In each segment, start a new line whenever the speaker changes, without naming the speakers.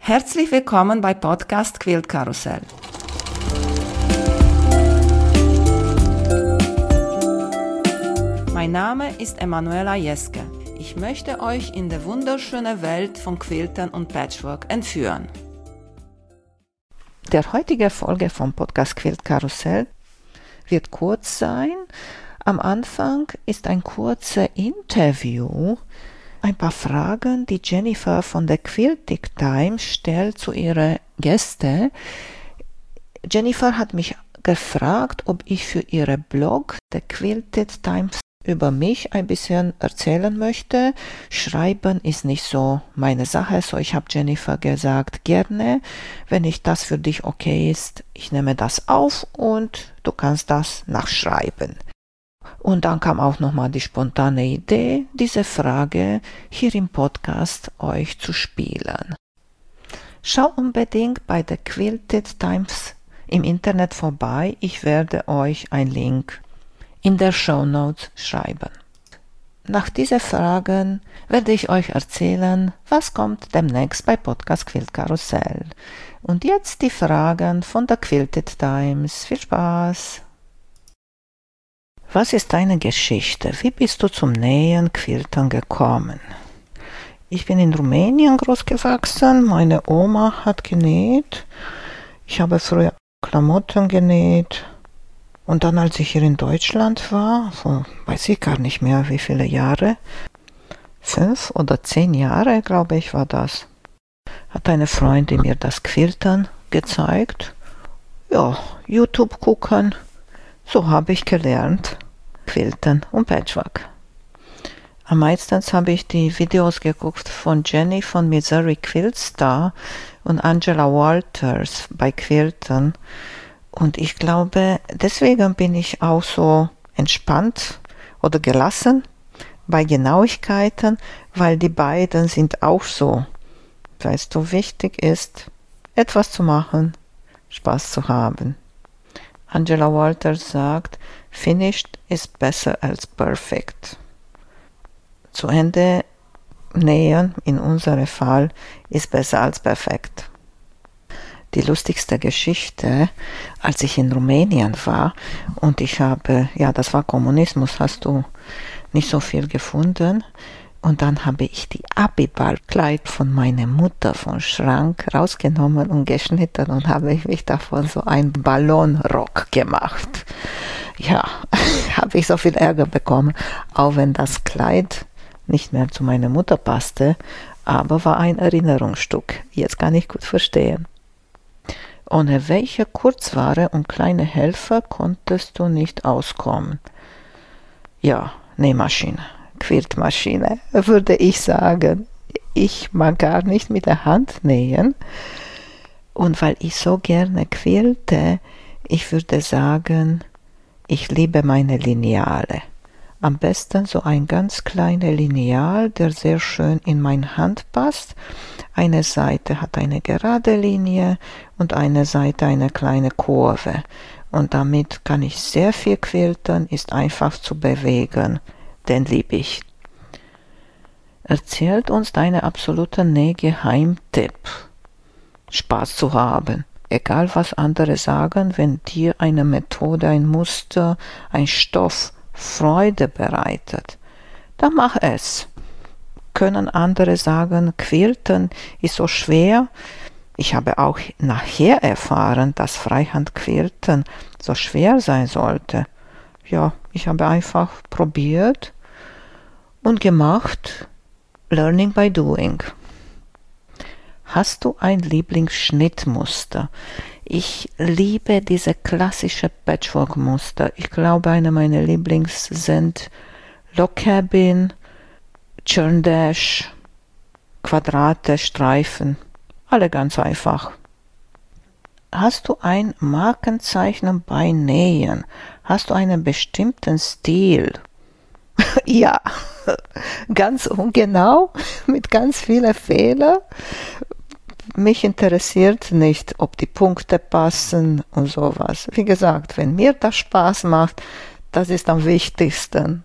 Herzlich willkommen bei Podcast Quilt Karussell. Mein Name ist Emanuela Jeske. Ich möchte euch in die wunderschöne Welt von Quiltern und Patchwork entführen.
Der heutige Folge vom Podcast Quilt Karussell wird kurz sein. Am Anfang ist ein kurzes Interview, ein paar Fragen, die Jennifer von der Quilting Times stellt zu ihren Gästen. Jennifer hat mich gefragt, ob ich für ihren Blog, der Quilted Times, über mich ein bisschen erzählen möchte. Schreiben ist nicht so meine Sache, so ich habe Jennifer gesagt, gerne, wenn das für dich okay ist, ich nehme das auf und du kannst das nachschreiben. Und dann kam auch nochmal die spontane Idee, diese Frage hier im Podcast euch zu spielen. Schau unbedingt bei der Quilted Times im Internet vorbei, ich werde euch einen Link in der Shownotes schreiben. Nach diesen Fragen werde ich euch erzählen, was kommt demnächst bei Podcast Quilt Karussell. Und jetzt die Fragen von der Quilted Times. Viel Spaß! Was ist deine Geschichte? Wie bist du zum Nähen, Quiltern gekommen? Ich bin in Rumänien groß gewachsen. Meine Oma hat genäht. Ich habe früher Klamotten genäht. Und dann, als ich hier in Deutschland war, so weiß ich gar nicht mehr, wie viele Jahre, 5 oder 10 Jahre, glaube ich, war das, hat eine Freundin mir das Quiltern gezeigt. Ja, YouTube gucken. So habe ich gelernt, Quilten und Patchwork. Am meisten habe ich die Videos geguckt von Jenny von Missouri Quilt Star und Angela Walters bei Quilten. Und ich glaube, deswegen bin ich auch so entspannt oder gelassen bei Genauigkeiten, weil die beiden sind auch so. Weißt du, wichtig ist, etwas zu machen, Spaß zu haben. Angela Walters sagt, finished ist besser als perfect. Zu Ende nähen, in unserem Fall, ist besser als perfekt. Die lustigste Geschichte, als ich in Rumänien war und ich habe, ja, das war Kommunismus, hast du nicht so viel gefunden. Und dann habe ich die Abiballkleid von meiner Mutter vom Schrank rausgenommen und geschnitten und habe ich davon so einen Ballonrock gemacht. Ja, habe ich so viel Ärger bekommen, auch wenn das Kleid nicht mehr zu meiner Mutter passte, aber war ein Erinnerungsstück. Jetzt kann ich gut verstehen. Ohne welche Kurzware und kleine Helfer konntest du nicht auskommen? Ja, Nähmaschine. Quiltmaschine, würde ich sagen. Ich mag gar nicht mit der Hand nähen. Und weil ich so gerne quilte, ich würde sagen, ich liebe meine Lineale. Am besten so ein ganz kleiner Lineal, der sehr schön in meine Hand passt. Eine Seite hat eine gerade Linie und eine Seite eine kleine Kurve. Und damit kann ich sehr viel quilten, ist einfach zu bewegen. Den liebe ich. Erzählt uns deinen absoluten Nähgeheimtipp. Spaß zu haben. Egal was andere sagen, wenn dir eine Methode, ein Muster, ein Stoff Freude bereitet, dann mach es. Können andere sagen, Quilten ist so schwer? Ich habe auch nachher erfahren, dass Freihandquilten so schwer sein sollte. Ja, ich habe einfach probiert und gemacht. Learning by doing. Hast du ein Lieblingsschnittmuster? Ich liebe diese klassische Patchwork-Muster. Ich glaube, eine meiner Lieblings sind Log Cabin, Churn Dash, Quadrate, Streifen. Alle ganz einfach. Hast du ein Markenzeichen bei Nähen? Hast du einen bestimmten Stil? Ja, ganz ungenau, mit ganz vielen Fehlern. Mich interessiert nicht, ob die Punkte passen und sowas. Wie gesagt, wenn mir das Spaß macht, das ist am wichtigsten.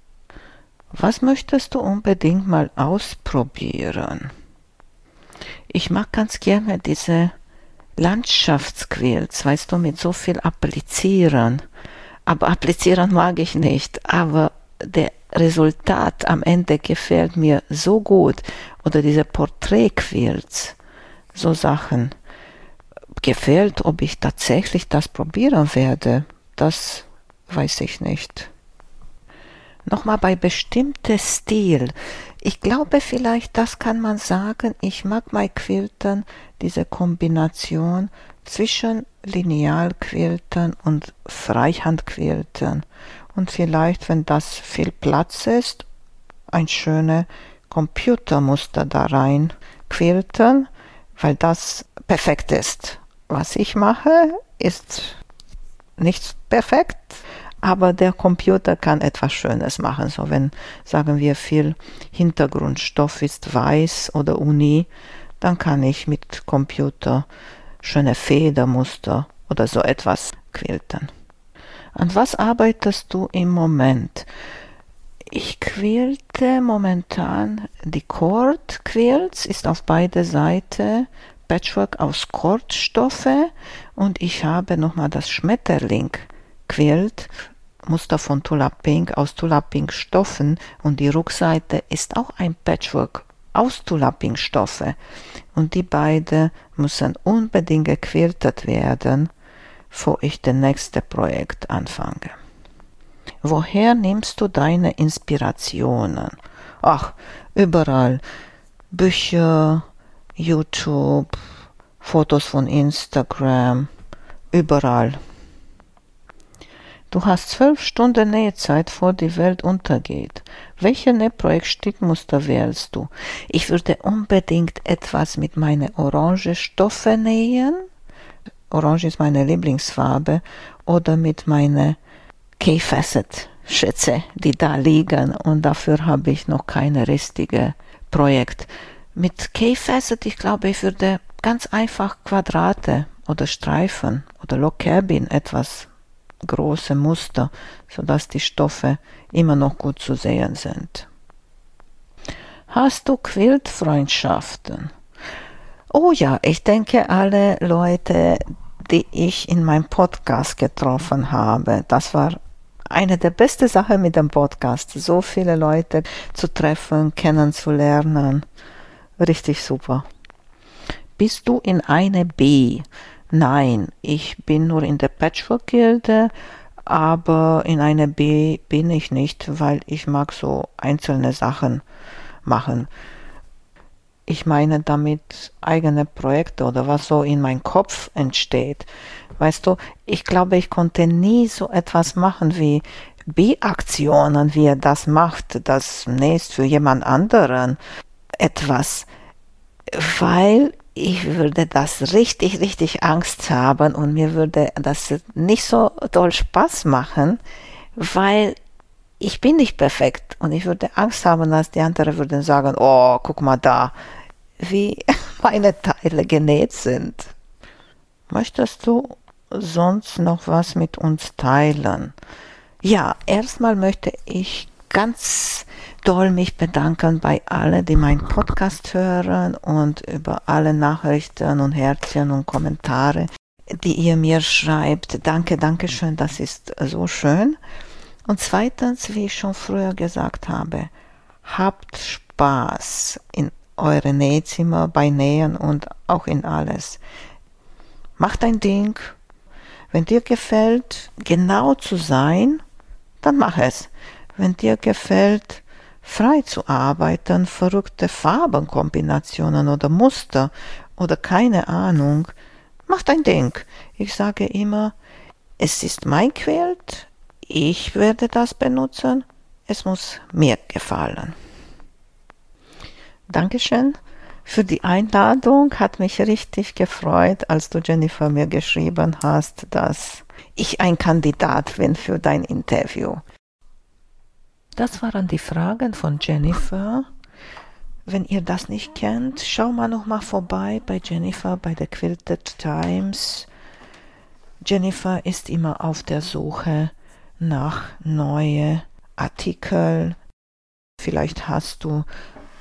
Was möchtest du unbedingt mal ausprobieren? Ich mag ganz gerne diese Landschaftsquilts, weißt du, mit so viel Applizieren. Aber applizieren mag ich nicht, aber der Resultat am Ende gefällt mir so gut. Oder diese Porträtquilts, so Sachen. Gefällt, ob ich tatsächlich das probieren werde, das weiß ich nicht. Nochmal bei bestimmtem Stil. Ich glaube vielleicht, das kann man sagen, ich mag bei Quilten diese Kombination zwischen Linealquilten und Freihandquilten. Und vielleicht, wenn das viel Platz ist, ein schönes Computermuster da rein quilten, weil das perfekt ist. Was ich mache, ist nicht perfekt, aber der Computer kann etwas Schönes machen. So wenn, sagen wir, viel Hintergrundstoff ist weiß oder Uni, dann kann ich mit Computer schöne Federmuster oder so etwas quilten. An was arbeitest du im Moment? Ich quilte momentan die Cord-Quilts, ist auf beide Seiten Patchwork aus Kordstoffe und ich habe nochmal das Schmetterling-Quilt, Muster von Tulip Pink aus Tulip Pink Stoffen und die Rückseite ist auch ein Patchwork aus Tulip Pink Stoffe und die beiden müssen unbedingt gequiltet werden, bevor ich das nächste Projekt anfange. Woher nimmst du deine Inspirationen? Ach, überall. Bücher, YouTube, Fotos von Instagram, überall. Du hast 12 Stunden Nähzeit, vor die Welt untergeht. Welche Nähprojektstickmuster wählst du? Ich würde unbedingt etwas mit meiner orange Stoffe nähen. Orange ist meine Lieblingsfarbe. Oder mit meiner K-Facet-Schätze, die da liegen. Und dafür habe ich noch kein richtiges Projekt. Mit K-Facet, ich glaube, ich würde ganz einfach Quadrate oder Streifen oder Log Cabin, etwas große Muster, sodass die Stoffe immer noch gut zu sehen sind. Hast du Quiltfreundschaften? Oh ja, ich denke, alle Leute, die ich in meinem Podcast getroffen habe, das war eine der besten Sachen mit dem Podcast, so viele Leute zu treffen, kennenzulernen. Richtig super. Bist du in eine B? Nein, ich bin nur in der Patchwork-Gilde, aber in einer B bin ich nicht, weil ich mag so einzelne Sachen machen. Ich meine damit eigene Projekte oder was so in meinem Kopf entsteht. Weißt du, ich glaube, ich konnte nie so etwas machen wie B-Aktionen, wie er das macht, das nächst für jemand anderen etwas, weil ich würde das richtig Angst haben und mir würde das nicht so doll Spaß machen, weil ich bin nicht perfekt und ich würde Angst haben, dass die anderen würden sagen, oh, guck mal da, wie meine Teile genäht sind. Möchtest du sonst noch was mit uns teilen? Ja, erstmal möchte ich ganz doll mich bedanken bei allen, die meinen Podcast hören und über alle Nachrichten und Herzchen und Kommentare, die ihr mir schreibt. Danke schön, das ist so schön. Und zweitens, wie ich schon früher gesagt habe, habt Spaß in eure Nähzimmer, bei Nähen und auch in alles. Macht ein Ding. Wenn dir gefällt, genau zu sein, dann mach es. Wenn dir gefällt, frei zu arbeiten, verrückte Farbenkombinationen oder Muster oder keine Ahnung, mach dein Ding. Ich sage immer, es ist mein Quilt, ich werde das benutzen, es muss mir gefallen. Dankeschön für die Einladung, hat mich richtig gefreut, als du Jennifer mir geschrieben hast, dass ich ein Kandidat bin für dein Interview. Das waren die Fragen von Jennifer. Wenn ihr das nicht kennt, schau mal noch mal vorbei bei Jennifer bei der Quilted Times. Jennifer ist immer auf der Suche nach neuen Artikeln. Vielleicht hast du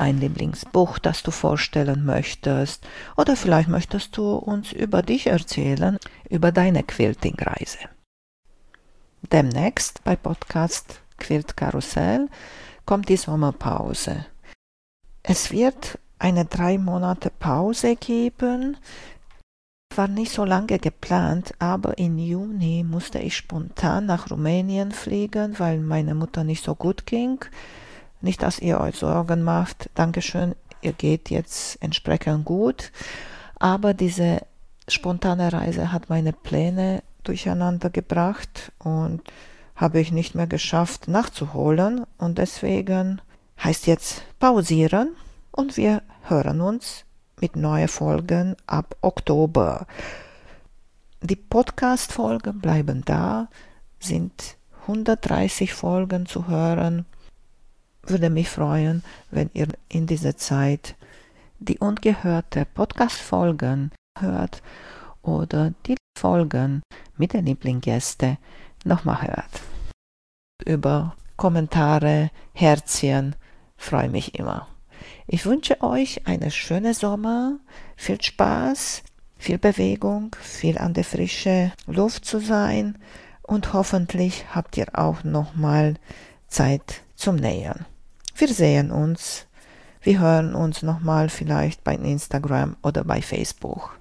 ein Lieblingsbuch, das du vorstellen möchtest, oder vielleicht möchtest du uns über dich erzählen, über deine Quilting-Reise. Demnächst bei Podcast Quilt Karussell kommt die Sommerpause. Es wird eine 3 Monate Pause geben. War nicht so lange geplant, aber im Juni musste ich spontan nach Rumänien fliegen, weil meine Mutter nicht so gut ging. Nicht, dass ihr euch Sorgen macht. Dankeschön, ihr geht jetzt entsprechend gut. Aber diese spontane Reise hat meine Pläne durcheinander gebracht und habe ich nicht mehr geschafft nachzuholen. Und deswegen heißt jetzt pausieren und wir hören uns mit neuen Folgen ab Oktober. Die Podcast-Folgen bleiben da, sind 130 Folgen zu hören. Würde mich freuen, wenn ihr in dieser Zeit die ungehörte Podcast-Folgen hört oder die Folgen mit den Lieblingsgästen nochmal hört. Über Kommentare, Herzchen freue mich immer. Ich wünsche euch einen schönen Sommer, viel Spaß, viel Bewegung, viel an der frischen Luft zu sein und hoffentlich habt ihr auch nochmal Zeit zum Nähen. Wir sehen uns, wir hören uns nochmal vielleicht bei Instagram oder bei Facebook.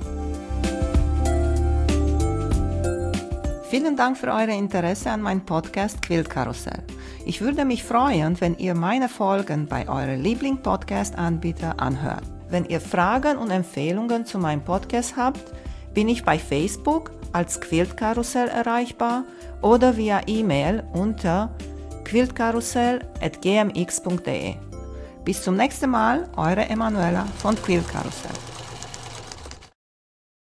Vielen Dank für euer Interesse an meinem Podcast Quilt Karussell. Ich würde mich freuen, wenn ihr meine Folgen bei eurem Liebling-Podcast-Anbieter anhört. Wenn ihr Fragen und Empfehlungen zu meinem Podcast habt, bin ich bei Facebook als Quilt Karussell erreichbar oder via E-Mail unter quiltkarussell@gmx.de. Bis zum nächsten Mal, eure Emanuela von Quilt Karussell.